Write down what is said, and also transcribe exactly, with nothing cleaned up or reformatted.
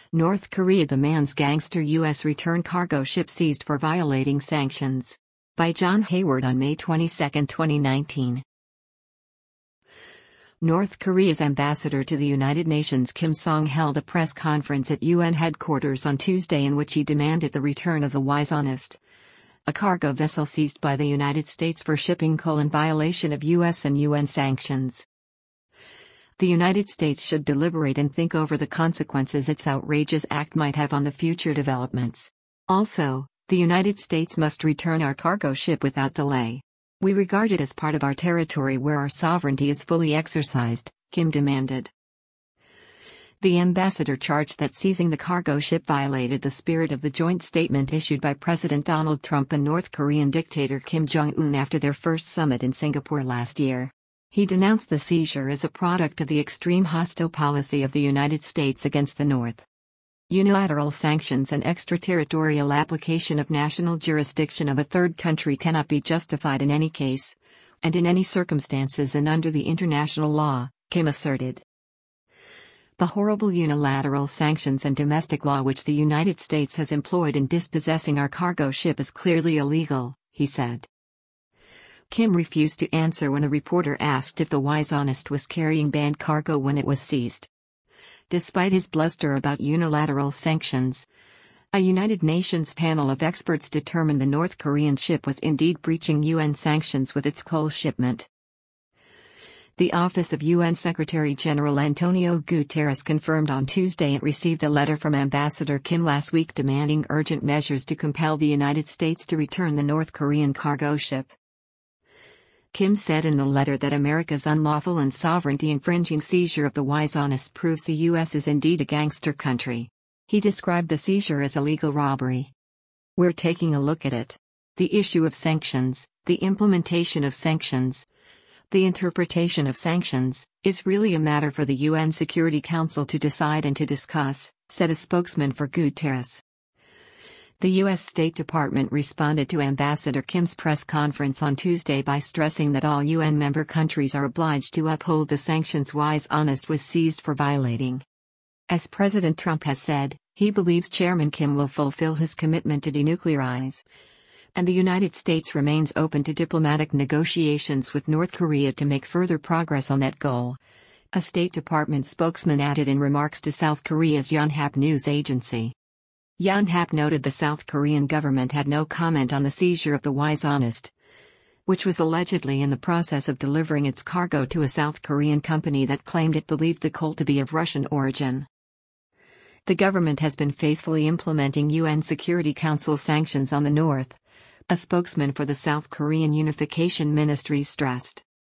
North Korea demands gangster U S return cargo ship seized for violating sanctions. By John Hayward on May twenty-second, twenty nineteen. North Korea's ambassador to the United Nations Kim Song held a press conference at U N headquarters on Tuesday in which he demanded the return of the Wise Honest, a cargo vessel seized by the United States for shipping coal in violation of U S and U N sanctions. The United States should deliberate and think over the consequences its outrageous act might have on the future developments. Also, the United States must return our cargo ship without delay. We regard it as part of our territory where our sovereignty is fully exercised, Kim demanded. The ambassador charged that seizing the cargo ship violated the spirit of the joint statement issued by President Donald Trump and North Korean dictator Kim Jong-un after their first summit in Singapore last year. He denounced the seizure as a product of the extreme hostile policy of the United States against the North. Unilateral sanctions and extraterritorial application of national jurisdiction of a third country cannot be justified in any case, and in any circumstances and under the international law, Kim asserted. The horrible unilateral sanctions and domestic law which the United States has employed in dispossessing our cargo ship is clearly illegal, he said. Kim refused to answer when a reporter asked if the Wise Honest was carrying banned cargo when it was seized. Despite his bluster about unilateral sanctions, a United Nations panel of experts determined the North Korean ship was indeed breaching U N sanctions with its coal shipment. The Office of U N Secretary-General Antonio Guterres confirmed on Tuesday it received a letter from Ambassador Kim last week demanding urgent measures to compel the United States to return the North Korean cargo ship. Kim said in the letter that America's unlawful and sovereignty-infringing seizure of the Wise Honest proves the U S is indeed a gangster country. He described the seizure as illegal robbery. We're taking a look at it. The issue of sanctions, the implementation of sanctions, the interpretation of sanctions, is really a matter for the U N Security Council to decide and to discuss, said a spokesman for Guterres. The U S State Department responded to Ambassador Kim's press conference on Tuesday by stressing that all U N member countries are obliged to uphold the sanctions Wise Honest was seized for violating. As President Trump has said, he believes Chairman Kim will fulfill his commitment to denuclearize, and the United States remains open to diplomatic negotiations with North Korea to make further progress on that goal, a State Department spokesman added in remarks to South Korea's Yonhap news agency. Yonhap noted the South Korean government had no comment on the seizure of the Wise Honest, which was allegedly in the process of delivering its cargo to a South Korean company that claimed it believed the coal to be of Russian origin. The government has been faithfully implementing U N Security Council sanctions on the North, a spokesman for the South Korean Unification Ministry stressed.